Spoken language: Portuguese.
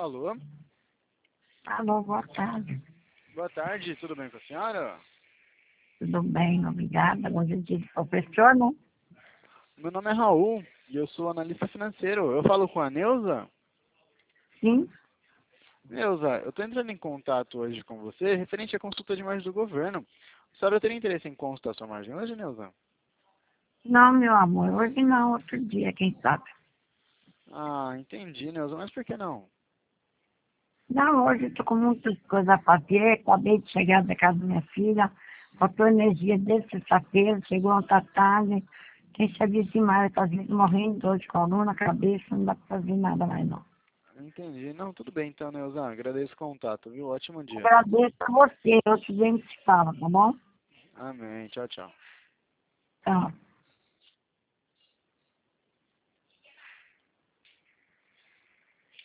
Alô? Alô, boa tarde. Boa tarde, tudo bem com a senhora? Tudo bem, obrigada. Bom dia, professor, não? Meu nome é Raul e eu sou analista financeiro. Eu falo com a Neuza? Sim? Neuza, eu estou entrando em contato hoje com você referente à consulta de margem do governo. A senhora teria interesse em consultar sua margem hoje, Neuza? Não, meu amor, hoje não, outro dia, quem sabe. Ah, entendi, Neuza, mas por que não? Não, hoje eu tô com muitas coisas a fazer, acabei de chegar da casa da minha filha, faltou energia desde sexta-feira, chegou ontem à tarde, quem sabia demais, tá morrendo de dor de coluna, cabeça, não dá pra fazer nada mais não. Entendi. Não, tudo bem então, Neuza. Agradeço o contato, viu? Ótimo dia. Agradeço a você, outro dia a gente se fala, tá bom? Amém. Tchau, tchau. Então,